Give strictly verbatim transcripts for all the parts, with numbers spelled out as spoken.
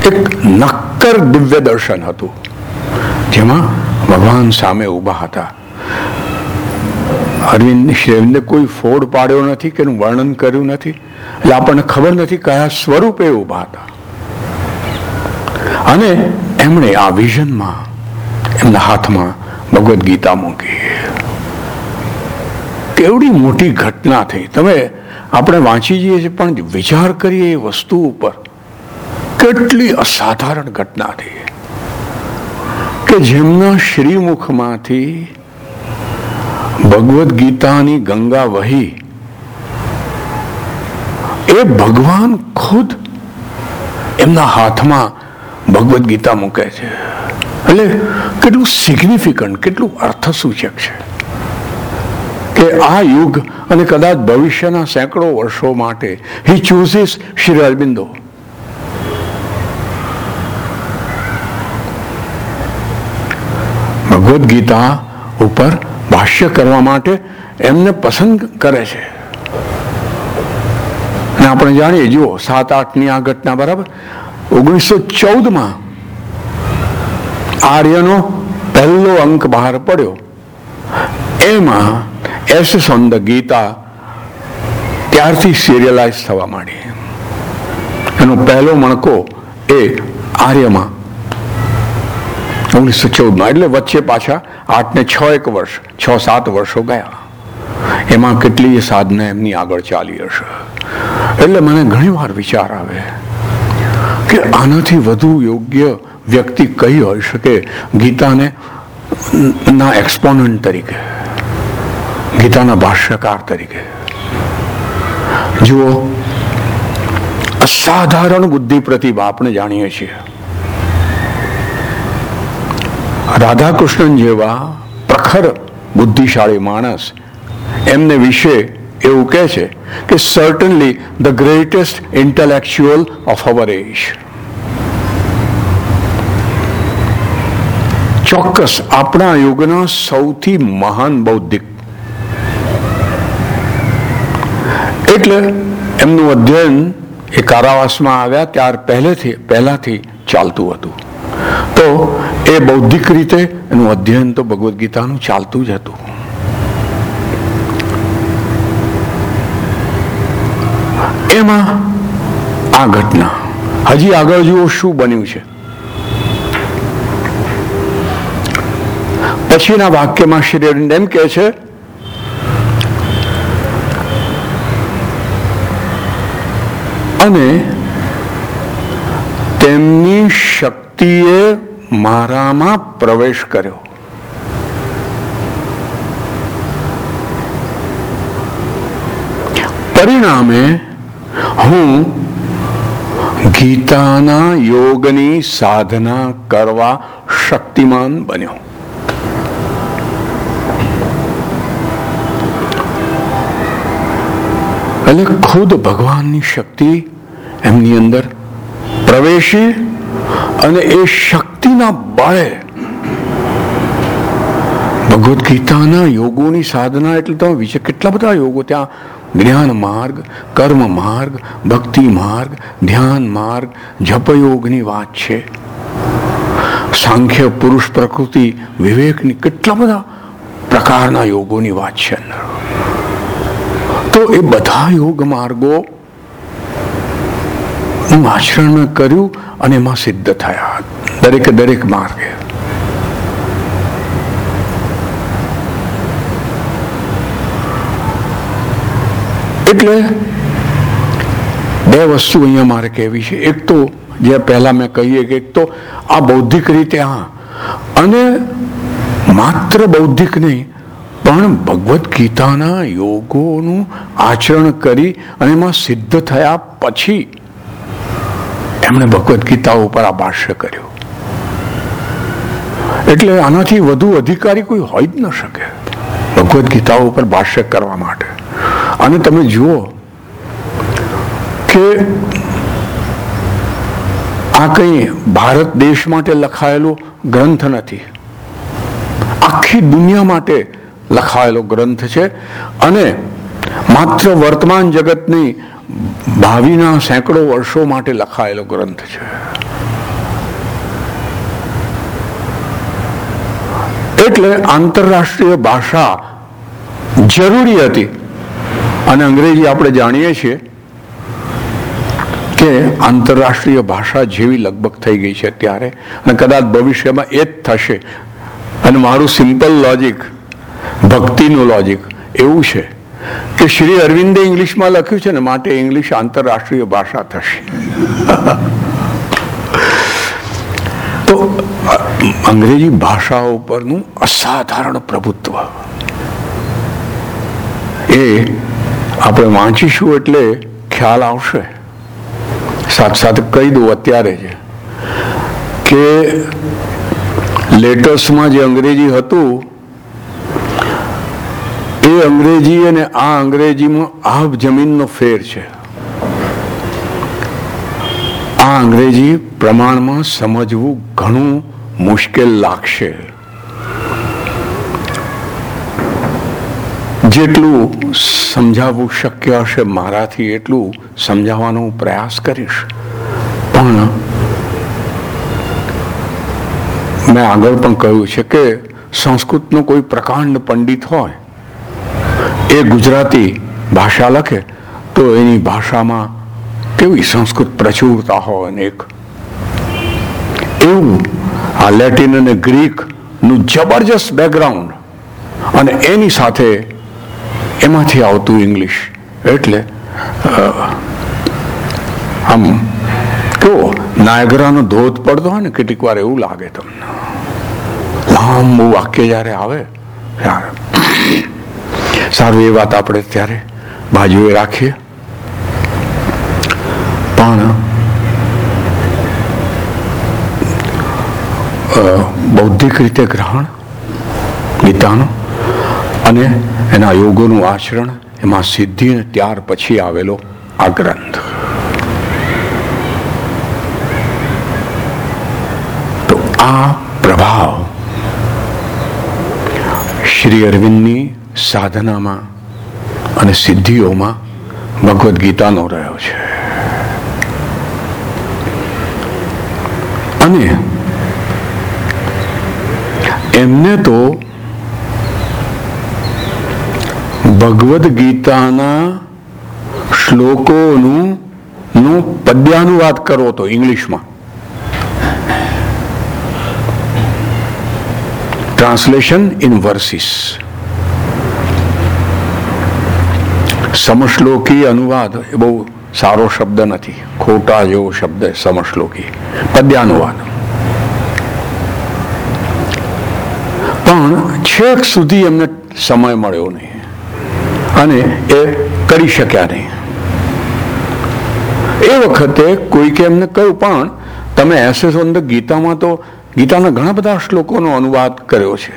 એક નક્કર દિવ્ય દર્શન હતું, જેમાં ભગવાન સામે ઊભા હતા. અરવિંદ શ્રી અરવિંદે કોઈ ફોડ પાડ્યો નથી કે એનું વર્ણન કર્યું નથી, એટલે આપણને ખબર નથી કયા સ્વરૂપે ઊભા હતા. અને એમણે આ વિઝનમાં એમના હાથમાં ભગવદ્ ગીતા મૂકી. કેવડી મોટી ઘટના થઈ. તમે આપણે વાંચી જઈએ છીએ, પણ વિચાર કરીએ એ વસ્તુ ઉપર, કેટલી અસાધારણ ઘટના થઈ કે જેમના શ્રીમુખમાંથી ભગવદ્ ગીતાની ગંગા વહી, એ ભગવાન ખુદ એમના હાથમાં ભગવદ્ ગીતા મૂકે છે. એટલે કેટલું સિગ્નિફિકન્ટ, કેટલું અર્થસૂચક છે કે આ યુગ અને કદાચ ભવિષ્યના સેંકડો વર્ષો માટે હી ચૂઝીસ શ્રી અરબિંદો. ભગવદ્ ગીતા ઉપર ભાષ્ય કરવા માટે એમને પસંદ કરે છે. અને આપણે જાણીએ, જુઓ સાત આઠની આ ઘટના, બરાબર. ઓગણીસો ચૌદમાં આર્યનો પહેલો અંક બહાર પડ્યો. એમાં એસેસ ઓન ધ ગીતા ત્યારથી સિરિયલાઇઝ થવા માંડી. એનો પહેલો મણકો એ આર્યમાં ઓગણીસો ચૌદમાં, એટલે વચ્ચે પાછા આઠ ને છ એક વર્ષ, છ સાત વર્ષો ગયા. એમાં કેટલી સાધના એમની આગળ ચાલી હશે. એટલે મને ઘણી વાર વિચાર આવે કે આનાથી વધુ યોગ્ય વ્યક્તિ કઈ હોઈ શકે ગીતાને ના એક્સપોનન્ટ તરીકે, ગીતાના ભાષ્યકાર તરીકે. જુઓ, અસાધારણ બુદ્ધિ પ્રતિભા આપણે જાણીએ છીએ. રાધાકૃષ્ણન જેવા પ્રખર બુદ્ધિશાળી માણસ એમને વિશે એવું કહે છે કે certainly the greatest intellectual of our age. ચોક્કસ આપણા યુગના સૌથી મહાન બૌદ્ધિક. એટલે એમનું અધ્યયન એ કારાવાસમાં આવ્યા ત્યાર પહેલેથી પહેલાથી ચાલતું હતું. તો એ બૌદ્ધિક રીતે એનું અધ્યયન તો ભગવદ્ ગીતાનું ચાલતું જ હતું. એમાં આ ઘટના, હજી આગળ જુઓ શું બન્યું છે. પછીના વાક્યમાં શ્રી અરવિંદ એમ કહે છે, અને તેમની શક્તિએ મારામાં પ્રવેશ કર્યો. પરિણામે હું ગીતાના યોગની સાધના કરવા શક્તિમાન બન્યો. એટલે ખુદ ભગવાનની શક્તિ એમની અંદર પ્રવેશી, અને એ શક્તિના બળે ભગવદ્ ગીતાના યોગોની સાધના. એટલે તમે વિચાર, કેટલા બધા યોગો ત્યાં, જ્ઞાન માર્ગ, કર્મ માર્ગ, ભક્તિ માર્ગ, ધ્યાન માર્ગ, જપયોગની વાત છે, સાંખ્ય, પુરુષ પ્રકૃતિ, વિવેકની, કેટલા બધા પ્રકારના યોગોની વાત છે અંદર. તો એ બધા યોગ માર્ગો નું આચરણ કર્યું અને એમાં સિદ્ધ થયા, દરેકે દરેક માર્ગે. એટલે બે વસ્તુ અહીંયા મારે કહેવી છે. એક તો જે પહેલા મેં કહીએ કે એક તો આ બૌદ્ધિક રીતે, હા, અને માત્ર બૌદ્ધિક નહીં પણ ભગવદ્ ગીતાના યોગોનું આચરણ કરી અને એમાં સિદ્ધ થયા પછી એમણે ભગવદ્ ગીતા ઉપર આ ભાષ્ય કર્યું. એટલે આનાથી વધુ અધિકારી કોઈ હોય જ ન શકે ભગવદ્ ગીતા ઉપર ભાષ્ય કરવા માટે. અને તમે જુઓ કે આ કંઈ ભારત દેશ માટે લખાયેલો ગ્રંથ નથી, આખી દુનિયા માટે લખાયેલો ગ્રંથ છે. અને માત્ર વર્તમાન જગતની ભાવિના સેંકડો વર્ષો માટે લખાયેલો ગ્રંથ છે. એટલે આંતરરાષ્ટ્રીય ભાષા જરૂરી હતી. અને અંગ્રેજી આપણે જાણીએ છીએ કે આંતરરાષ્ટ્રીય ભાષા જેવી લગભગ થઈ ગઈ છે અત્યારે, અને કદાચ ભવિષ્યમાં એ જ થશે. અને મારું સિમ્પલ લોજિક, ભક્તિનું લોજિક એવું છે કે શ્રી અરવિંદે ઇંગ્લિશમાં લખ્યું છે ને, માટે ઇંગ્લિશ આંતરરાષ્ટ્રીય ભાષા થશે. તો અંગ્રેજી ભાષા ઉપરનું અસાધારણ પ્રભુત્વ એ આપણે વાંચીશું એટલે ખ્યાલ આવશે. સાથે સાથે કહી દઉં અત્યારે છે કે લેટર્સમાં જે અંગ્રેજી હતું એ અંગ્રેજી અને આ અંગ્રેજીમાં આબ જમીનનો ફેર છે. આ અંગ્રેજી પ્રમાણમાં સમજવું ઘણું મુશ્કેલ લાગશે. જેટલું સમજાવવું શક્ય હશે મારાથી એટલું સમજાવવાનો પ્રયાસ કરીશ. પણ મેં આગળ પણ કહ્યું છે કે સંસ્કૃતનો કોઈ પ્રકાંડ પંડિત હોય એ ગુજરાતી ભાષા લખે તો એની ભાષામાં કેવી સંસ્કૃત પ્રચુરતા હોય. અને એક એવું આ લેટિન અને ગ્રીકનું જબરજસ્ત બેકગ્રાઉન્ડ અને એની સાથે એમાંથી આવતું ઇંગ્લિશ, એટલે આમ કેવો નાયગરાનો ધોધ પડતો હોય ને કેટલીક વાર એવું લાગે તમને. લાંબુ વાક્ય જ્યારે આવે ત્યારે સારું, એ વાત આપણે ત્યારે બાજુએ રાખીએ. પણ બૌદ્ધિક રીતે ગ્રહણ ગીતાનું અને એના યોગોનું આચરણ, એમાં સિદ્ધિ અને ત્યાર પછી આવેલો આ ગ્રંથ. તો આ પ્રભાવ શ્રી અરવિંદની સાધનામાં અને સિદ્ધિઓમાં ભગવદ્ ગીતાનો રહ્યો છે. અને એમને તો ભગવદ્ ગીતાના શ્લોકોનું નું પદ્યાનુવાદ કરવો હતો ઇંગ્લિશમાં. Translation in versus. સમશ્લોકી અનુવાદ એ બહુ સારો શબ્દ નથી, ખોટા જેવો શબ્દ સમશ્લોકી. પદ્યાનુવાદ. પણ છેક સુધી એમને સમય મળ્યો નહીં અને એ કરી શક્યા નહીં. એ વખતે કોઈકે એમને કહ્યું, પણ તમે એસેસ ઓન ધ ગીતામાં તો ગીતાના ઘણા બધા શ્લોકોનો અનુવાદ કર્યો છે.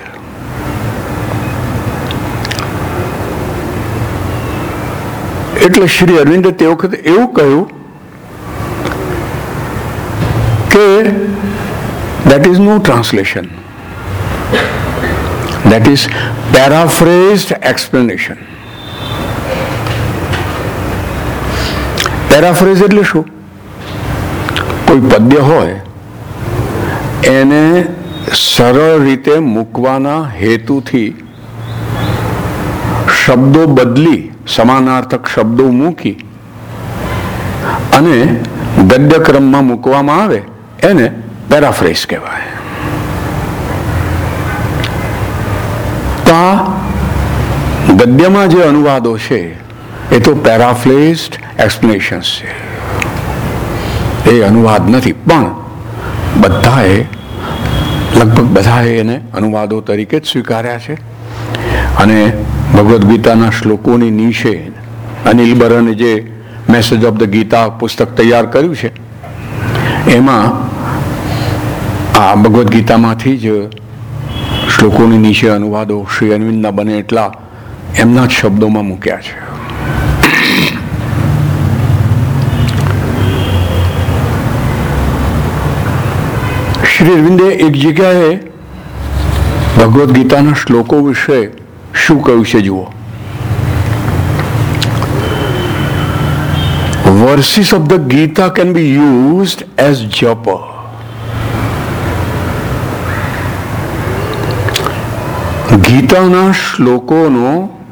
એટલે શ્રી અરવિંદે તે વખતે એવું કહ્યું કે that is no translation, that is paraphrased explanation. પેરાફ્રેઝ એટલે શું? કોઈ પદ્ય હોય એને સરળ રીતે મૂકવાના હેતુથી શબ્દો બદલી, સમાનાર્થક શબ્દો મૂકી અને ગદ્યક્રમમાં મૂકવામાં આવે એને પેરાફ્રેઝ કહેવાય. તો આ ગદ્યમાં જે અનુવાદો છે એ તો પેરાફ્રેઝડ એક્સપ્લેનેશન્સ છે, એ અનુવાદ નથી. પણ બધાએ લગભગ બધાએ એને અનુવાદો તરીકે જ સ્વીકાર્યા છે. અને ભગવદ્ ગીતાના શ્લોકોની નીચે અનિલ બરને જે મેસેજ ઓફ ધ ગીતા પુસ્તક તૈયાર કર્યું છે એમાં આ ભગવદ્ ગીતામાંથી જ શ્લોકોની નીચે અનુવાદો શ્રી અરવિંદના બને એટલા એમના જ શબ્દોમાં મૂક્યા છે. શ્રી અરવિંદે એક જગ્યાએ ભગવદ્ ગીતાના શ્લોકો વિશે શું કહ્યું છે જુઓ. Verses of the Gita can be used as japa. ગીતાના શ્લોકોનો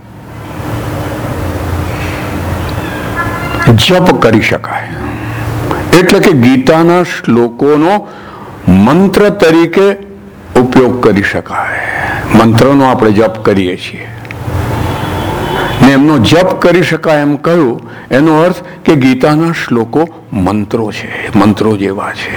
જપ કરી શકાય, એટલે કે ગીતાના શ્લોકોનો મંત્ર તરીકે ઉપયોગ કરી શકાય. મંત્રનો આપણે જપ કરીએ છીએ ને એમનો જપ કરી શકાય એમ કહ્યું, એનો અર્થ કે ગીતાના શ્લોકો મંત્રો છે, મંત્રો જેવા છે.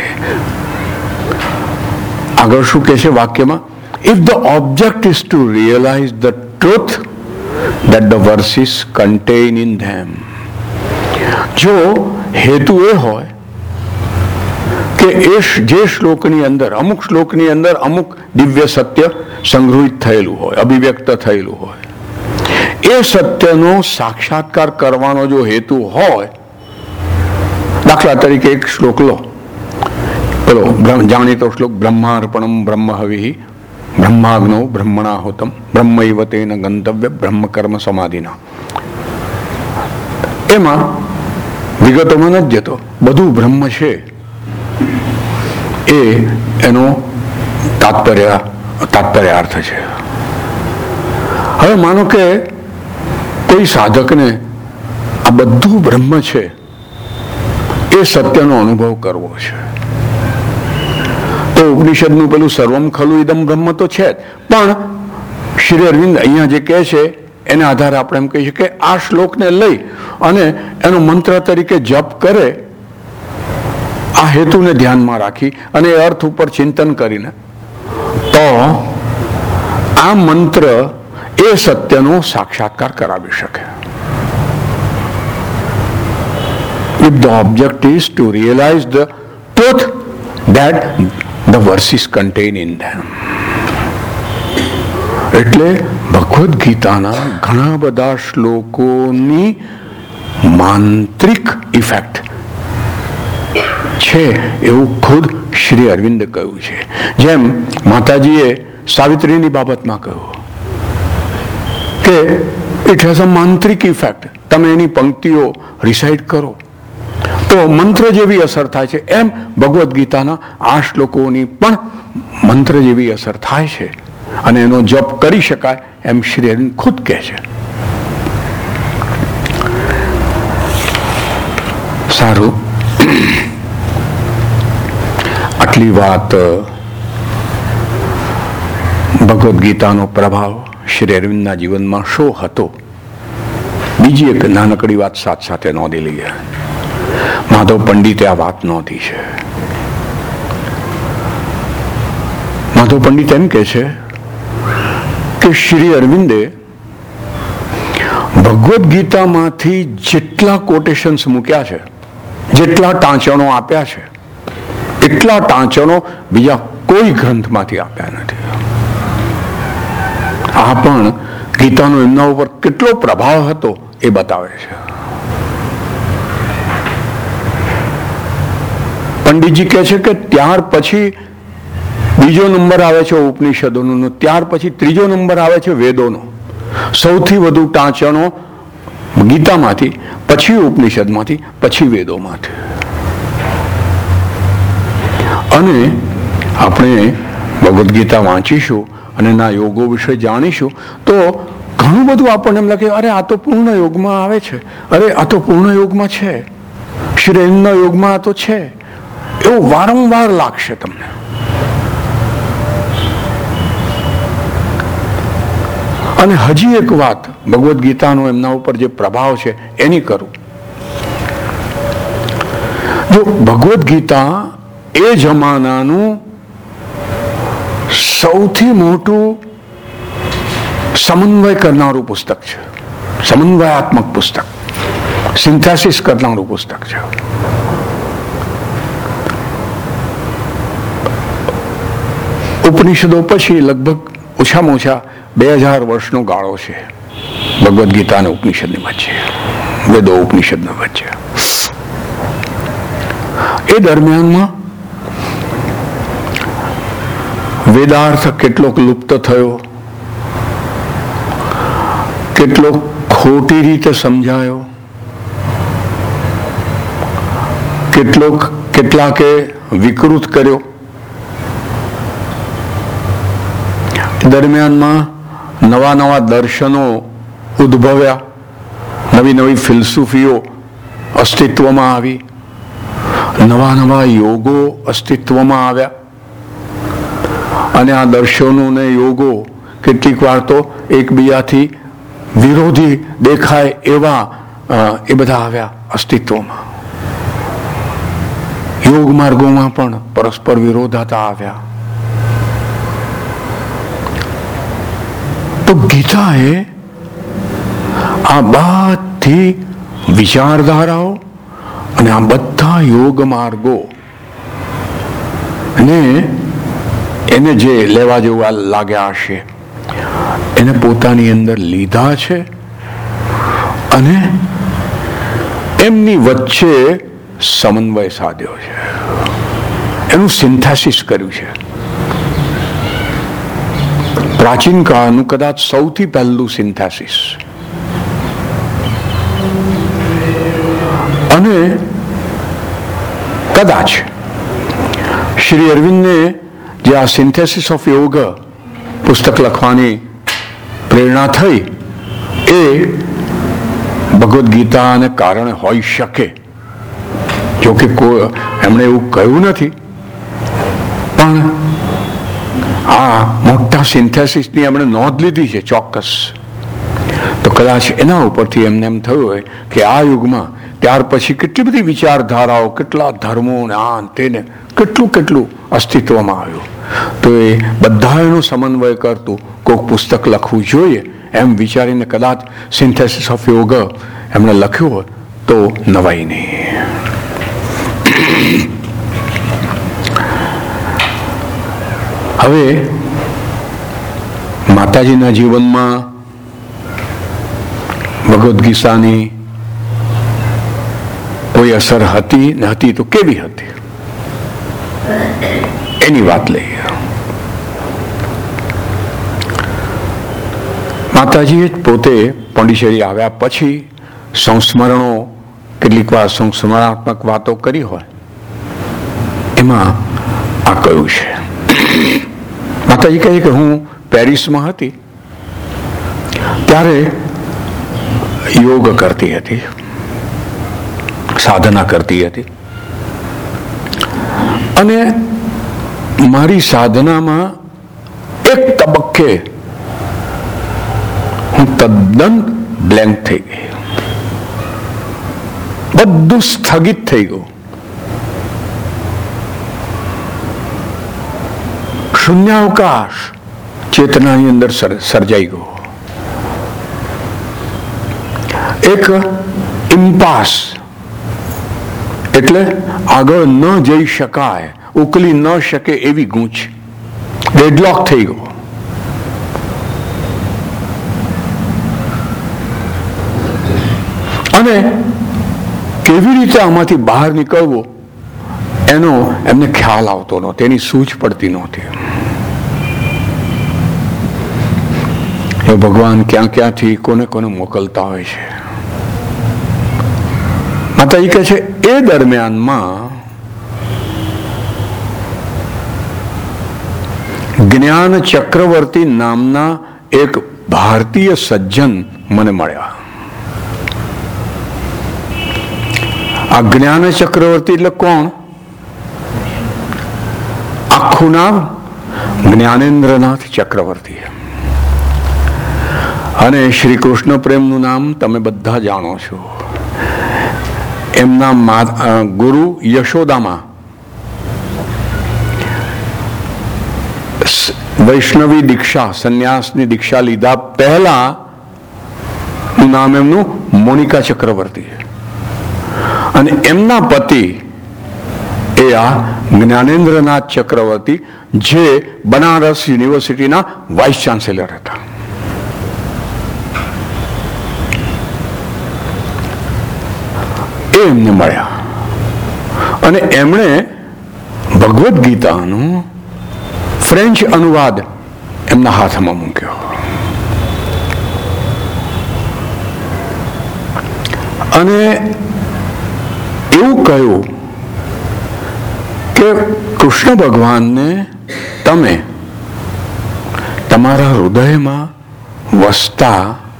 આગળ શું કહે છે વાક્યમાં? If the object is to realize the truth that the verses contain in them. જો હેતુ એ હોય કે એ જે શ્લોકની અંદર, અમુક શ્લોકની અંદર અમુક દિવ્ય સત્ય સંગ્રહિત થયેલું હોય, અભિવ્યક્ત થયેલું હોય, એ સત્યનો સાક્ષાત્કાર કરવાનો જો હેતુ હોય, દાખલા તરીકે એક શ્લોક લો, પેલો જાણીતો શ્લોક, બ્રહ્માર્પણમ બ્રહ્મ હવિ બ્રહ્માગ્નો બ્રહ્મણાહોતમ બ્રહ્મૈવ તેન ગંતવ્ય બ્રહ્મ કર્મ સમાધિના. એમાં વિગતોમાં નથી જતો, બધું બ્રહ્મ છે એ એનો તાત્પર્ય તાત્પર્યાર્થ છે. હવે માનો કે કોઈ સાધકને આ બધું બ્રહ્મ છે એ સત્યનો અનુભવ કરવો છે, તો ઉપનિષદનું પેલું સર્વમ ખલુ ઇદમ બ્રહ્મ તો છે જ, પણ શ્રી અરવિંદ અહીંયા જે કહે છે એને આધારે આપણે એમ કહીએ કે આ શ્લોકને લઈ અને એનો મંત્ર તરીકે જપ કરે, આ હેતુને ધ્યાનમાં રાખી અને એ અર્થ ઉપર ચિંતન કરીને, તો આ મંત્ર એ સત્યનો સાક્ષાત્કાર કરાવી શકે. If the object is to realize the truth that the verses contain in them. એટલે ભગવદ્ ગીતાના ઘણા બધા શ્લોકોની માંત્રિક ઇફેક્ટ છે એવું ખુદ શ્રી અરવિંદ કહ્યું છે. જેમ માતાજીએ સાવિત્રીની બાબતમાં કહ્યું કે ઇટ હેઝ અ માંત્રિક ઇફેક્ટ, તમે એની પંક્તિઓ રિસાઇટ કરો તો મંત્ર જેવી અસર થાય છે. એમ ભગવદ્ ગીતાના આ શ્લોકોની પણ મંત્ર જેવી અસર થાય છે અને એનો જપ કરી શકાય એમ શ્રી અરવિંદ ખુદ કહે છે. સારું, આટલી વાત ભગવદ્ ગીતાનો પ્રભાવ શ્રી અરવિંદના જીવનમાં શો હતો. બીજી એક નાનકડી વાત સાથે સાથે નોંધી લઈએ. માધવ પંડિતે આ વાત નોંધી છે. માધવ પંડિત એમ કે છે કે શ્રી અરવિંદે ભગવદ્ ગીતામાંથી જેટલા કોટેશન્સ મૂક્યા છે, જેટલા ટાંચણો આપ્યા છે, એટલા ટાંચણો બીજા કોઈ ગ્રંથમાંથી આપ્યા નથી. આ પણ ગીતાનો એમના ઉપર કેટલો પ્રભાવ હતો એ બતાવે છે. પંડિતજી કહે છે કે ત્યાર પછી બીજો નંબર આવે છે ઉપનિષદોનો, ત્યાર પછી ત્રીજો નંબર આવે છે વેદોનો. સૌથી વધુ ટાંચણો ગીતામાંથી, પછી ઉપનિષદમાંથી, પછી વેદોમાંથી. અને આપણે ભગવદ્ ગીતા વાંચીશું અને એના યોગો વિશે જાણીશું તો ઘણું બધું આપણને એમ લાગે, અરે આ તો પૂર્ણ યોગમાં આવે છે, અરે આ તો પૂર્ણ યોગમાં છે, શ્રેણના યોગમાં આ તો છે, એવું વારંવાર લાગશે તમને. અને હજી એક વાત ભગવદ્ ગીતાનો એમના ઉપર જે પ્રભાવ છે એની કરું. જો ભગવદ્ ગીતા એ જમાનાનું સૌથી મોટું સમન્વય કરનારું પુસ્તક છે, સમન્વયાત્મક પુસ્તક, સિન્થેસિસ કરનારું પુસ્તક છે. ઉપનિષદો પછી લગભગ ઓછામાં ઓછા બે હજાર વર્ષનો ગાળો છે ભગવદ્ ગીતા અને ઉપનિષદની વચ્ચે, વેદો ઉપનિષદની વચ્ચે. એ દરમિયાનમાં વેદાર્થ કેટલોક લુપ્ત થયો, કેટલો ખોટી રીતે સમજાયો, કેટલોક કેટલાકે વિકૃત કર્યો. દરમિયાનમાં નવા નવા દર્શનો ઉદ્ભવ્યા, નવી નવી ફિલસૂફીઓ અસ્તિત્વમાં આવી, નવા નવા યોગો અસ્તિત્વમાં આવ્યા. અને આ દર્શનો ને યોગો કેટલીક વાર તો એકબીજાથી વિરોધી દેખાય એવા એ બધા આવ્યા અસ્તિત્વમાં. યોગ માર્ગોમાં પણ પરસ્પર વિરોધાતા આવ્યા. તો ગીતાએ આ બધી વિચારધારાઓ અને આ બધા યોગ માર્ગો ને એને જે લેવા જેવા લાગ્યા હશે એને પોતાની અંદર લીધા છે અને એમની વચ્ચે સમન્વય સાધ્યો છે, એનું સિન્થેસિસ કર્યું છે. પ્રાચીન કાળનું કદાચ સૌથી પહેલું સિન્થેસિસ. અને કદાચ શ્રી અરવિંદને જે આ સિન્થેસિસ ઓફ યોગ પુસ્તક લખવાની પ્રેરણા થઈ એ ભગવદ્ ગીતાને કારણે હોઈ શકે. જોકે એમણે એવું કહ્યું નથી, પણ આ મોટા સિન્થેસિસની એમણે નોંધ લીધી છે ચોક્કસ. તો કદાચ એના ઉપરથી એમને એમ થયું હોય કે આ યુગમાં ત્યાર પછી કેટલી બધી વિચારધારાઓ, કેટલા ધર્મો ને આ તેને કેટલું કેટલું અસ્તિત્વમાં આવ્યું, તો એ બધા એનો સમન્વય કરતું કોઈક પુસ્તક લખવું જોઈએ એમ વિચારીને કદાચ સિન્થેસિસ ઓફ યોગ એમણે લખ્યું હોય તો નવાઈ નહીં. હવે માતાજીના જીવનમાં ભગવદ્ ગીતાની કોઈ અસર હતી ને હતી તો કેવી હતી એની વાત લઈએ. માતાજીએ પોતે પોંડિચેરી આવ્યા પછી સંસ્મરણો, કેટલીક વાર સંસ્મરણાત્મક વાતો કરી હોય, એમાં આ કહ્યું છે. માતાજી કહે કે હું પેરિસમાં હતી ત્યારે યોગ કરતી હતી, સાધના કરતી હતી, અને મારી સાધનામાં એક તબક્કે હું તદ્દન બ્લેન્ક થઈ ગઈ, બધું સ્થગિત થઈ ગયું, શૂન્યાવકાશ ચેતનાની અંદર સર્જાઈ ગયો, એક ઇમ્પાસ એટલે આગળ ન જઈ શકાય, ઉકલી ન શકે એવી ગૂંચ, ડેડલોક થઈ ગયો. અને કેવી રીતે આમાંથી બહાર નીકળવું એનો એમને ખ્યાલ આવતો નહોતો, એની સૂઝ પડતી નહોતી. એ ભગવાન ક્યાં ક્યાંથી કોને કોને મોકલતા હોય છે. માતાજી કહે છે એ દરમિયાનમાં જ્ઞાન ચક્રવર્તી નામના એક ભારતીય સજ્જન મને મળ્યા. આ જ્ઞાન ચક્રવર્તી એટલે કોણ? આખું નામ જ્ઞાનેન્દ્રનાથ ચક્રવર્તી. અને શ્રી કૃષ્ણ પ્રેમનું નામ તમે બધા જાણો છો. એમના ગુરુ યશોદામાં વૈષ્ણવી દીક્ષા, સંન્યાસની દીક્ષા લીધા પહેલા નું નામ એમનું મોનિકા ચક્રવર્તી, અને એમના પતિ એ આ જ્ઞાનેન્દ્રનાથ ચક્રવર્તી, જે બનારસ યુનિવર્સિટીના વાઇસ ચાન્સેલર હતા. એ એમને મળ્યા અને એમણે ભગવદ્ ગીતાનું ફ્રેન્ચ અનુવાદ એમના હાથમાં મૂક્યો. અને એવું કહ્યું કે કૃષ્ણ ભગવાનને તમે તમારા હૃદયમાં વસતા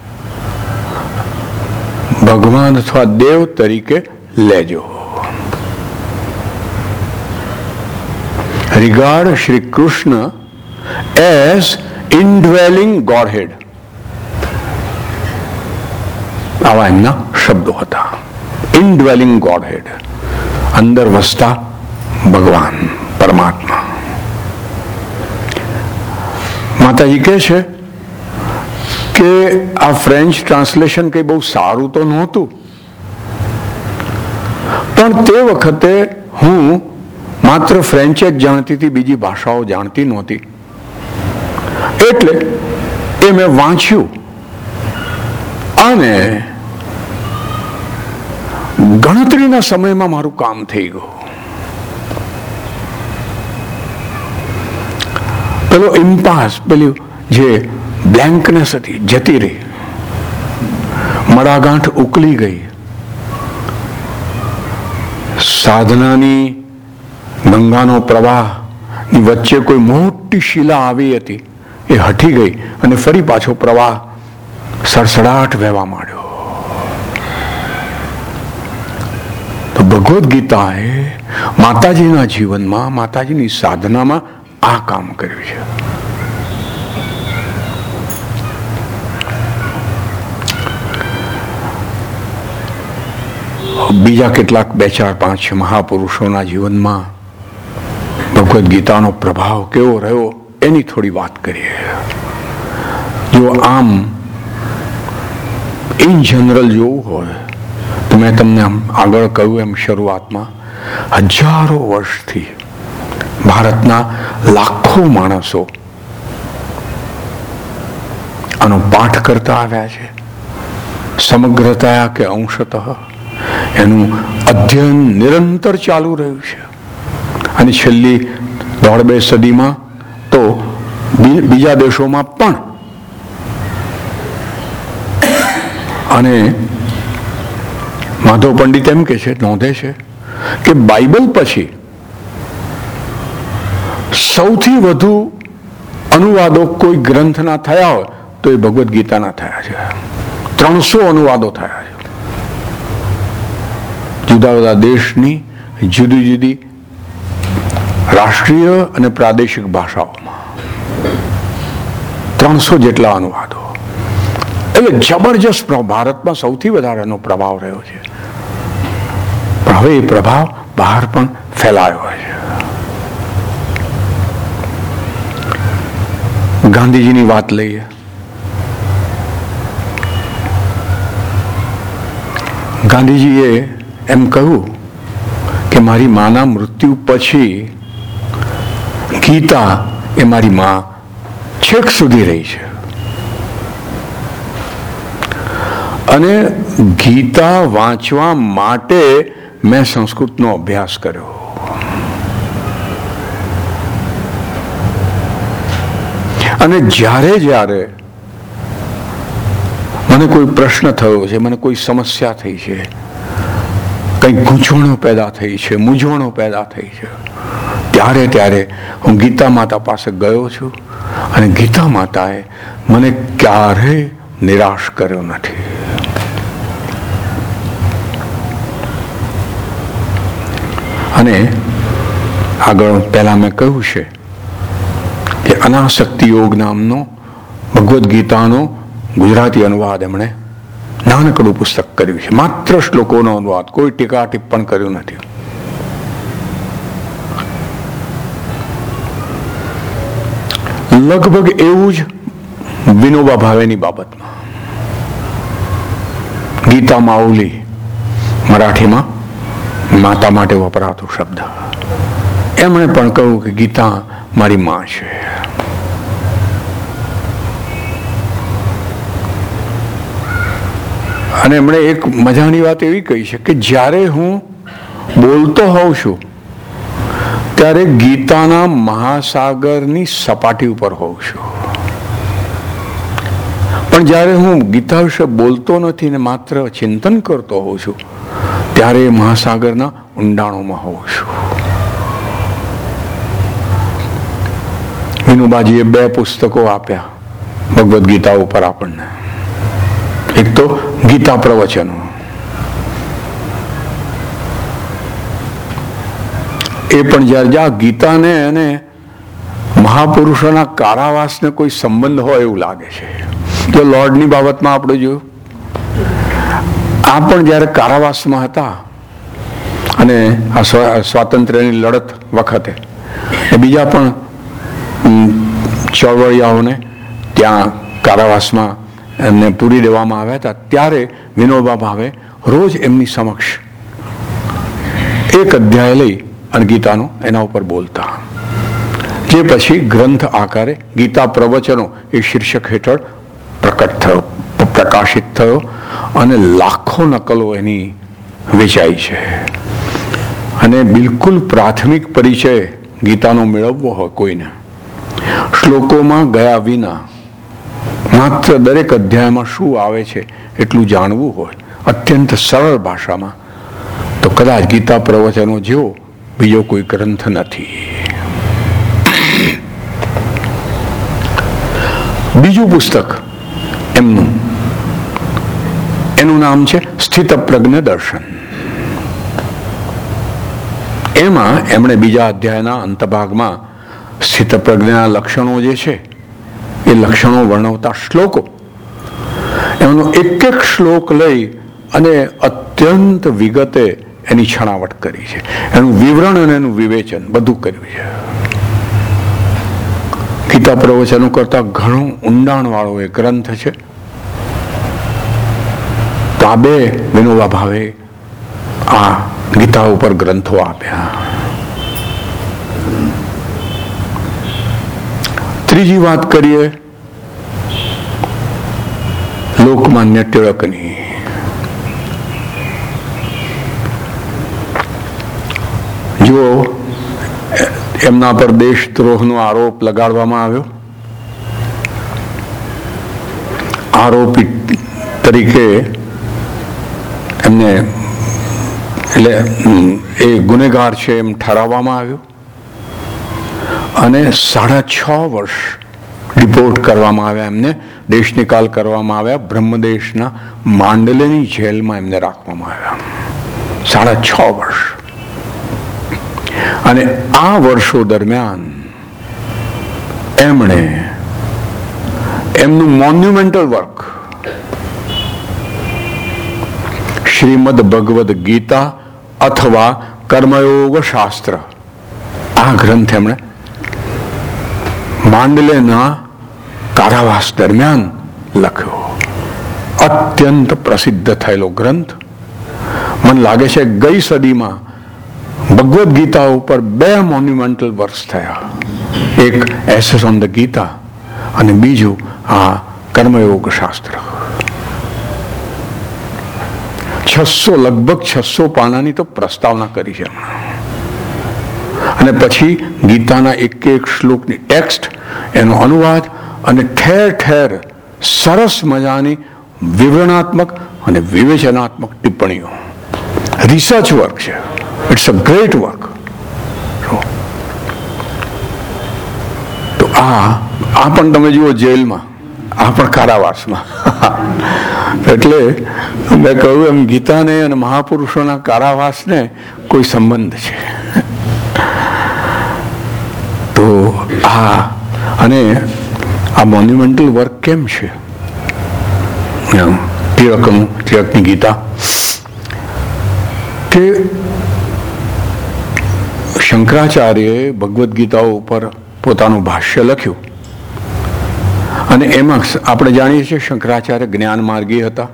ભગવાન અથવા દેવ તરીકે લેજો. Regard Shri Krishna as indwelling godhead. આવા એમના શબ્દો હતા. ઇનડ્વેલિંગ ગોડહેડ, અંદર વસતા ભગવાન પરમાત્મા. માતાજી કહે છે કે આ ફ્રેન્ચ ટ્રાન્સલેશન કંઈ બહુ સારું તો નહોતું, પણ તે વખતે હું માત્ર ફ્રેન્ચ જ જાણતી હતી, બીજી ભાષાઓ જાણતી નહોતી. એટલે એ મેં વાંચ્યું અને ગણતરીના સમયમાં મારું કામ થઈ ગયું. પેલો ઇમ્પાસ, પેલી જે બ્લેન્કનેસ હતી જતી રહી, મડાગાંઠ ઉકલી ગઈ. સાધનાની ગંગાનો પ્રવાહની વચ્ચે કોઈ મોટી શિલા આવી હતી, એ હટી ગઈ અને ફરી પાછો પ્રવાહ સડસડાટ વહેવા માંડ્યો. તો ભગવદ્ ગીતાએ માતાજીના જીવનમાં, માતાજીની સાધનામાં આ કામ કર્યું છે. બીજા કેટલાક બે ચાર પાંચ મહાપુરુષોના જીવનમાં ભગવદ્ ગીતાનો પ્રભાવ કેવો રહ્યો એની થોડી વાત કરીએ. જો આમ ઇન જનરલ જોવું હોય તો મેં તમને આગળ કહ્યું એમ શરૂઆતમાં, હજારો વર્ષથી ભારતના લાખો માણસો આનો પાઠ કરતા આવ્યા છે. સમગ્રતયા કે અંશતઃ એનું અધ્યયન નિરંતર ચાલુ રહ્યું છે. અને છેલ્લી દોઢ બે સદીમાં તો બીજા દેશોમાં પણ. અને માધવ પંડિત એમ કે છે, નોંધે છે કે બાઇબલ પછી સૌથી વધુ અનુવાદો કોઈ ગ્રંથના થયા હોય તો એ ભગવદ્ ગીતાના થયા છે. ત્રણસો અનુવાદો થયા છે જુદા જુદા દેશની જુદી જુદી રાષ્ટ્રીય અને પ્રાદેશિક ભાષાઓમાં. ત્રણસો જેટલા અનુવાદો. એટલે જબરજસ્ત ભારતમાં સૌથી વધારેનો પ્રભાવ રહ્યો છે. પણ હવે એ પ્રભાવ બહાર પણ ફેલાયો છે. ગાંધીજીની વાત લઈએ. ગાંધીજીએ એમ કહ્યું કે મારી માના મૃત્યુ પછી ગીતા એ મારી મા છેક સુધી રહી છે. અને ગીતા વાંચવા માટે મેં સંસ્કૃતનો અભ્યાસ કર્યો. અને જ્યારે જ્યારે મને કોઈ પ્રશ્ન થયો છે, મને કોઈ સમસ્યા થઈ છે, કંઈક ગૂંચવણો પેદા થઈ છે, મૂંઝવણો પેદા થઈ છે, ત્યારે ત્યારે હું ગીતા માતા પાસે ગયો છું. અને ગીતા માતાએ મને ક્યારેય નિરાશ કર્યો નથી. અને આગળ પહેલા મેં કહ્યું છે કે અનાસક્તિ યોગ નામનો ભગવદ્ ગીતાનો ગુજરાતી અનુવાદ એમણે નાનકડું પુસ્તક કર્યું છે. માત્ર શ્લોકોનો અનુવાદ, કોઈ ટીકા ટિપ્પણ કર્યું નથી. લગભગ એવું જ વિનોબા ભાવેની બાબતમાં. ગીતા માઉલી મરાઠીમાં માતા માટે વપરાતો શબ્દ. એમણે પણ કહ્યું કે ગીતા મારી માં છે. અને એમણે એક મજાની વાત એવી કહી છે કે જ્યારે હું બોલતો હોઉં છું ત્યારે ગીતાના મહાસાગરની સપાટી ઉપર હોઉં છું, પણ જ્યારે હું ગીતા વિશે બોલતો નથી ને માત્ર ચિંતન કરતો હોઉં છું ત્યારે મહાસાગરના ઊંડાણોમાં હોઉં છું. વિનોબાજીએ બે પુસ્તકો આપ્યા ભગવદ્ ગીતા ઉપર આપણને. એક તો ગીતા પ્રવચનો, એ પણ જયારે જ્યાં ગીતાને અને મહાપુરુષોના કારાવાસને કોઈ સંબંધ હોય એવું લાગે છે. જો લોર્ડની બાબતમાં આપણે જોયું, આ પણ જ્યારે કારાવાસમાં હતા અને આ સ્વાતંત્ર્યની લડત વખતે બીજા પણ ચળવળિયાઓને ત્યાં કારાવાસમાં એમને પૂરી દેવામાં આવ્યા હતા, ત્યારે વિનોબા ભાવે રોજ એમની સમક્ષ એક અધ્યાય લઈ અને ગીતાનો એના ઉપર બોલતા, જે પછી ગ્રંથ આકારે ગીતા પ્રવચનો એ શીર્ષક હેઠળ પ્રકટ થયો, પ્રકાશિત થયો અને લાખો નકલો એની વેચાઈ છે. અને બિલકુલ પ્રાથમિક પરિચય ગીતાનો મેળવવો હોય કોઈને, શ્લોકોમાં ગયા વિના માત્ર દરેક અધ્યાયમાં શું આવે છે એટલું જાણવું હોય અત્યંત સરળ ભાષામાં, તો કદાચ ગીતા પ્રવચનો જેવો બીજો કોઈ ગ્રંથ નથી. બીજું પુસ્તક એમનું, એનું નામ છે સ્થિતપ્રજ્ઞ દર્શન. એમાં એમણે બીજા અધ્યાયના અંતભાગમાં સ્થિતપ્રજ્ઞના લક્ષણો જે છે એ લક્ષણો વર્ણવતા શ્લોકો, એમનો એક એક શ્લોક લઈ અને અત્યંત વિગતે એની છણાવટ કરી છે, એનું વિવરણ અને એનું વિવેચન બધું કર્યું છે. ગીતા પ્રવચનો કરતા ઘણું ઊંડાણ વાળો એ ગ્રંથ છે. તો આ બે વિનોબા ભાવે આ ગીતા ઉપર ગ્રંથો આપ્યા. ત્રીજી વાત કરીએ લોકમાન્ય ટિળકની. જો એમના પર દેશદ્રોહનો આરોપ લગાડવામાં આવ્યો, આરોપી તરીકે એમને એટલે એ ગુનેગાર છે એમ ઠરાવવામાં આવ્યું અને સાડા છ વર્ષ ડિપોર્ટ કરવામાં આવ્યા, એમને દેશ નિકાલ કરવામાં આવ્યા, બ્રહ્મદેશના માંડલેની જેલમાં એમને રાખવામાં આવ્યા સાડા છ વર્ષ. અને આ વર્ષો દરમિયાન એમણે એમનું મોન્યુમેન્ટલ વર્ક શ્રીમદ ભગવદ ગીતા અથવા કર્મયોગ શાસ્ત્ર, આ ગ્રંથ એમણે માંડલેના કારાવાસ દરમિયાન લખ્યો. અત્યંત પ્રસિદ્ધ થયેલો ગ્રંથ. મને લાગે છે ગઈ સદીમાં ભગવદ્ ગીતા ઉપર બે મોન્યુમેન્ટલ વર્ક્સ થયા, એક એસેસ ઓન ધ ગીતા અને બીજું આ કર્મયોગ શાસ્ત્ર. છસો લગભગ છસો પાનાની તો પ્રસ્તાવના કરી છે અને પછી ગીતાના એક એક શ્લોકની ટેક્સ્ટ, એનો અનુવાદ અને ઠેર ઠેર સરસ મજાની વિવરણાત્મક અને વિવેચનાત્મક ટિપ્પણીઓ. રિસર્ચ વર્ક છે. It's a great work. તો આ આ પણ તમે જુઓ જેલમાં, આ પણ કારાવાસમાં. એટલે મેં કહ્યું એમ ગીતાને અને મહાપુરુષોના કારાવાસને કોઈ સંબંધ છે. તો આ અને આ મોન્યુમેન્ટલ વર્ક કેમ છે ટિળકનું, ટિળકની ગીતા, કે શંકરાચાર્યએ ભગવદ્ ગીતાઓ ઉપર પોતાનું ભાષ્ય લખ્યું અને એમાં આપણે જાણીએ છીએ શંકરાચાર્ય જ્ઞાન માર્ગી હતા.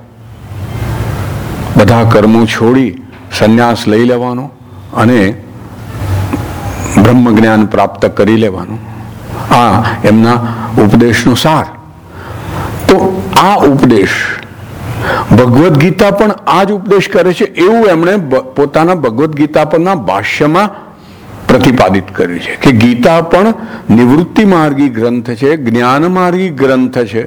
બધા કર્મો છોડી સંન્યાસ લઈ લેવાનો અને બ્રહ્મ જ્ઞાન પ્રાપ્ત કરી લેવાનું, આ એમના ઉપદેશનો સાર. તો આ ઉપદેશ ભગવદ્ ગીતા પણ આ જ ઉપદેશ કરે છે એવું એમણે પોતાના ભગવદ્ ગીતા પરના ભાષ્યમાં પ્રતિપાદિત કર્યું છે કે ગીતા પણ નિવૃત્તિ માર્ગી ગ્રંથ છે, જ્ઞાન માર્ગી ગ્રંથ છે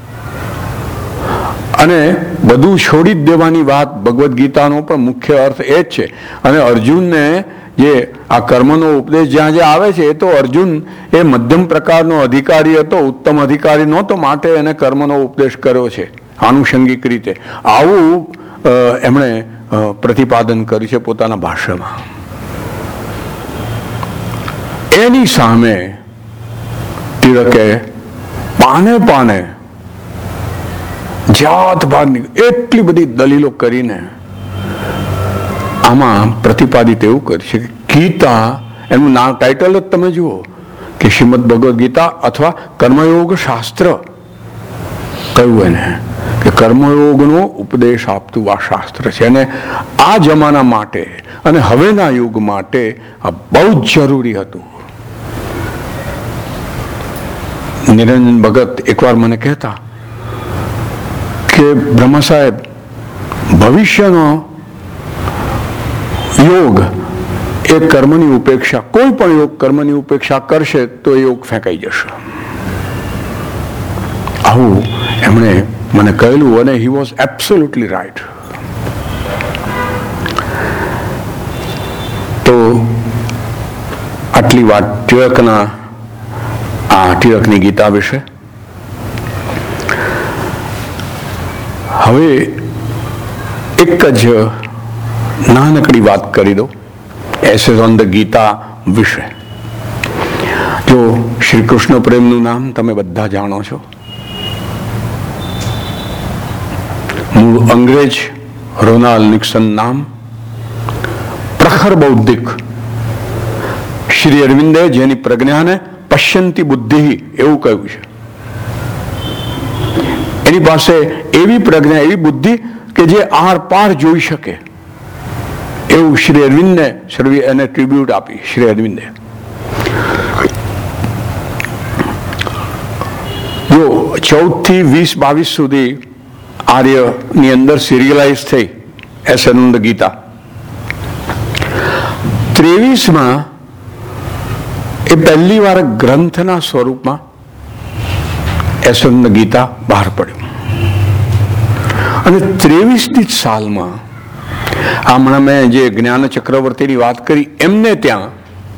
અને બધું છોડી જ દેવાની વાત ભગવદ્ ગીતાનો પણ મુખ્ય અર્થ એ જ છે. અને અર્જુનને જે આ કર્મનો ઉપદેશ જ્યાં જ્યાં આવે છે એ તો અર્જુન એ મધ્યમ પ્રકારનો અધિકારી હતો, ઉત્તમ અધિકારી નહોતો, માટે એને કર્મનો ઉપદેશ કર્યો છે આનુષંગિક રીતે. આવું એમણે પ્રતિપાદન કર્યું છે પોતાના ભાષણમાં. એની સામે તિલકે પાને પાને જાત ભાતની એટલી બધી દલીલો કરીને આમાં પ્રતિપાદિત એવું કરે છે કે ગીતા, એનું નામ ટાઇટલ જ તમે જુઓ કે શ્રીમદ ભગવદ્ ગીતા અથવા કર્મયોગ શાસ્ત્ર કહ્યું એને કે કર્મયોગનો ઉપદેશ આપતું આ શાસ્ત્ર છે. અને આ જમાના માટે અને હવેના યુગ માટે આ બહુ જ જરૂરી હતું. નિરંજન ભગત એકવાર મને કહેતા કે બ્રહ્મા સાહેબ, ભવિષ્યનો યોગ એ કર્મની ઉપેક્ષા, કોઈ પણ યોગ કર્મની ઉપેક્ષા કરશે તો એ યોગ ફેંકાઈ જશે. આવું એમણે મને કહેલું અને હી વોઝ એબ્સોલ્યુટલી રાઈટ. તો આટલી વાત ટિળકના આ ટિળકની ગીતા વિશે. હવે એક જ નાનકડી વાત કરી દો એસેસ ઓન ધ ગીતા વિશે. જો શ્રી કૃષ્ણ પ્રેમનું નામ તમે બધા જાણો છો. મૂળ અંગ્રેજ રોનાલ્ડ નિક્સન નામ, પ્રખર બૌદ્ધિક. શ્રી અરવિંદે જેની પ્રજ્ઞાને પશ્યંતી બુદ્ધિ એવું કહ્યું છે. એની પાસે એવી પ્રજ્ઞા, એવી બુદ્ધિ કે જે આર પાર જોઈ શકે, એવું શ્રી અરવિંદને શ્રી એને ટ્રિબ્યુટ આપી. શ્રી અરવિંદે જો ચૌદ થી વીસ બાવીસ સુધી આર્યની અંદર સિરિયલાઇઝ થઈ એસેનંદ ગીતા. ત્રેવીસમાં એ પહેલી વાર ગ્રંથના સ્વરૂપમાં એસેનંદ ગીતા બહાર પડ્યું. અને ત્રેવીસની જ સાલમાં હમણાં મેં જે જ્ઞાન ચક્રવર્તીની વાત કરી, એમને ત્યાં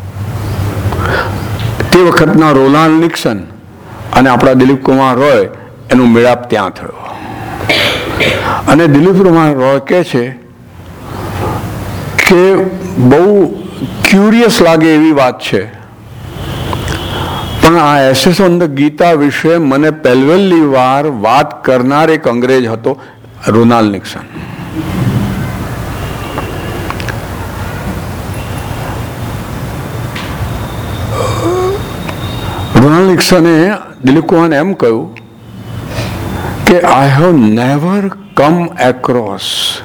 તે વખતના રોનાલ્ડ નિક્સન અને આપણા દિલીપ કુમાર રોય એનો મેળાપ ત્યાં થયો. અને દિલીપ કુમાર રોય કહે છે કે બહુ ક્યુરિયસ લાગે એવી વાત છે, પણ આ એસેસ ઓન ધ ગીતા વિશે મને પહેલી વાર વાત કરનાર એક અંગ્રેજ હતો, રોનાલ્ડ નિક્સન. રોનાલ્ડ નિક્સને દિલીપ કુમારને એમ કહ્યું કે I have never come across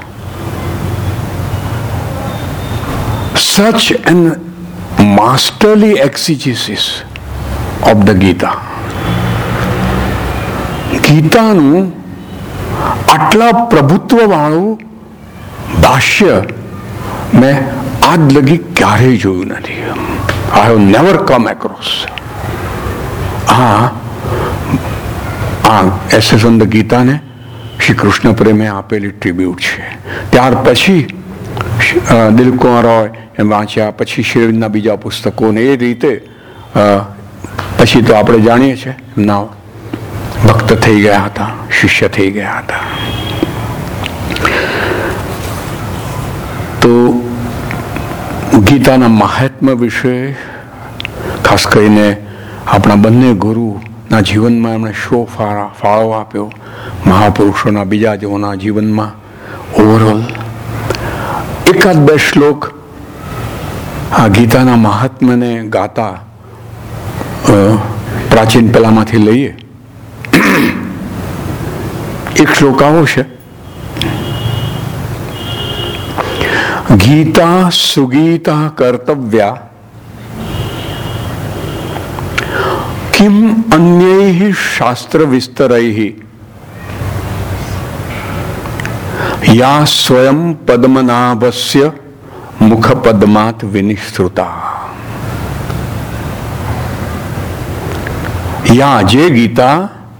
such an masterly exegesis of the Gita. ગીતાનું આટલા પ્રભુત્વ વાળું ભાષ્ય મેં આજ લગી ક્યારેય જોયું નથી. I have never come across. આ આ એસેસ ઓન ધ ગીતાને શ્રી કૃષ્ણ પ્રેમે આપેલી ટ્રિબ્યુટ છે. ત્યાર પછી દિલીપ કુમાર રોય એમ વાંચ્યા, પછી શ્રીના બીજા પુસ્તકોને એ રીતે પછી તો આપણે જાણીએ છીએ એમના ભક્ત થઈ ગયા હતા, શિષ્ય થઈ ગયા હતા. તો ગીતાના મહાત્મ્ય વિશે ખાસ કરીને આપણા બંને ગુરુના જીવનમાં એમણે શો ફાળો આપ્યો, મહાપુરુષોના બીજા જેઓના જીવનમાં ઓવરઓલ એકાદ બે શ્લોક આ ગીતાના મહાત્મ્યને ગાતા પ્રાચીન પેલામાંથી લઈએ. એક શ્લોક આવો છે, ગીતા સુગીતા કર્તવ્યા કિમ અન્યૈઃ શાસ્ત્ર વિસ્તરૈઃ યા સ્વયં પદ્મનાભસ્ય મુખ પદ્માત વિનિશ્રુતા. યા જે ગીતા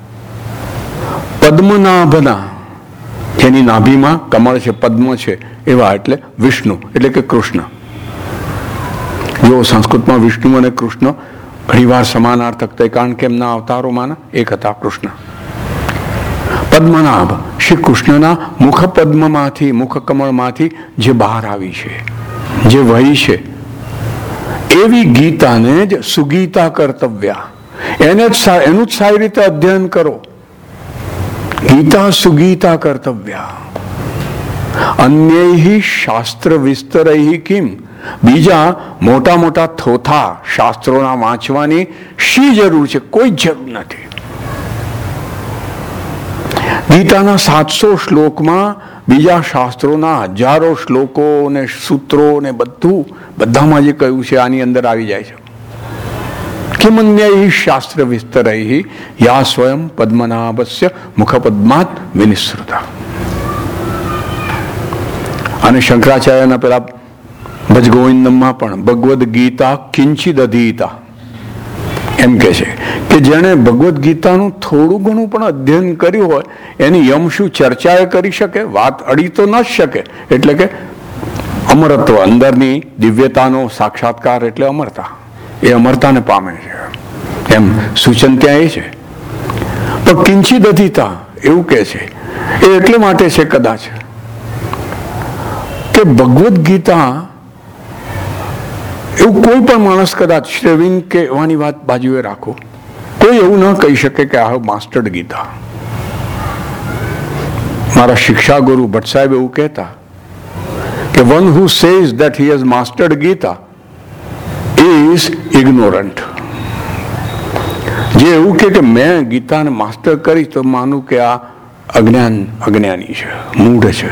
પદ્મનાભના, જેની નાભીમાં કમળ છે, પદ્મ છે, એવા એટલે વિષ્ણુ એટલે કે કૃષ્ણ, જો સંસ્કૃતમાં વિષ્ણુ અને કૃષ્ણ ઘણીવાર સમાનાર્થક થાય, કારણ કે એમના અવતારોમાંના એક હતા કૃષ્ણ. પદ્મનાભ શ્રી કૃષ્ણના મુખ પદ્મમાંથી, મુખ કમળમાંથી જે બહાર આવી છે, જે વહી છે, એવી ગીતાને જ સુગીતા કર્તવ્યા. એને જ એનું જ સારી રીતે અધ્યયન કરો. ગીતા સુગીતા કર્તવ્યા. અન્યૈ શાસ્ત્ર વિસ્તરૈ કિમ, બીજા મોટા મોટા થોથા શાસ્ત્રોના વાંચવાની શી જરૂર છે? કોઈ જરૂર નથી. ગીતાના સાતસો શ્લોકમાં બીજા શાસ્ત્રોના હજારો શ્લોકો ને સૂત્રો ને બધું બધામાં જે કહ્યું છે આની અંદર આવી જાય છે. કિમન્યૈ શાસ્ત્ર વિસ્તરૈ યા સ્વયં પદ્મનાભસ્ય મુખપદ્માત વિનિસૃતા. અને શંકરાચાર્યના પેલા ભજગોવિંદમમાં પણ ભગવદ્ ગીતા કિંચિદ અધીતા એમ કે છે કે જેણે ભગવદ્ ગીતાનું થોડું ઘણું પણ અધ્યયન કર્યું હોય એની યમ શું ચર્ચા એ કરી શકે? વાત અડી તો ન શકે. એટલે કે અમરત્વ, અંદરની દિવ્યતાનો સાક્ષાત્કાર એટલે અમરતા. એ અમરતાને પામે છે એમ સૂચન ત્યાં એ છે. પણ કિંચિદ અધીતા એવું કે છે એ એટલે માટે છે કદાચ કે ભગવદ્ ગીતા એવું કોઈ પણ માણસ કદાચ શ્રેવિંગ કે એવાની વાત બાજુએ રાખો, કોઈ એવું ન કહી શકે કે આ માસ્ટર્ડ ગીતા. મારા શિક્ષા ગુરુ ભટ્ટ સાહેબ એવું કહેતા કે one who says that he has mastered Gita is ignorant. જે એવું કે મેં ગીતાને માસ્ટર કરી તો માનું કે આ અજ્ઞાન અજ્ઞાની છે, મૂઢ છે.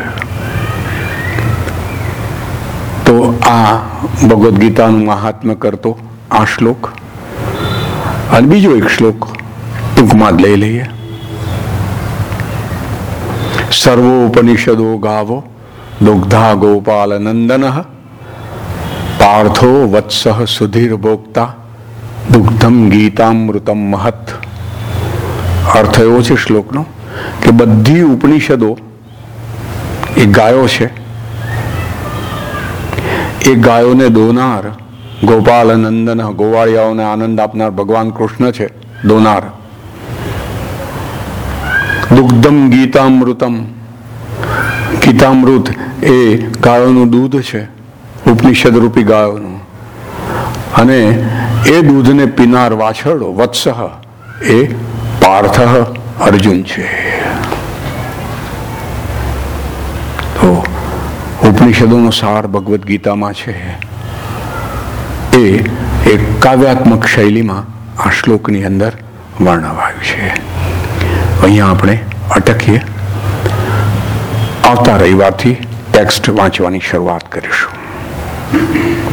તો આ ભગવદ્ ગીતાનું મહાત્મ્ય કરતો આ શ્લોક અને બીજો એક શ્લોક ટૂંકમાં જ લઈ લઈએ. સર્વોપનિષદો ગાવો દુગ્ધા ગોપાલ નંદન પાર્થો વત્સ સુધીર ભોક્તા દુગ્ધમ ગીતામૃતમ મહત. અર્થ એવો છે શ્લોકનો કે બધી ઉપનિષદો એ ગાયો છે. એ ગાયોને દોનાર ગોપાલ નંદન, ગોવાળિયાઓને આનંદ આપનાર ભગવાન કૃષ્ણ છે દોનાર. દુગ્ધમ ગીતામૃતમ, ગીતામૃત એ ગાયોનું દૂધ છે, ઉપનિષદ રૂપી ગાયોનું. અને એ દૂધને પીનાર વાછરડો વત્સ એ પાર્થ અર્જુન છે. તો ઉપનિષદોનો સાર ભગવદ્ ગીતામાં છે. એ એક કાવ્યાત્મક શૈલીમાં આ શ્લોકની અંદર વર્ણવાયું છે. અહીંયા આપણે અટકીએ. આવતા રવિવારથી ટેક્સ્ટ વાંચવાની શરૂઆત કરીશું.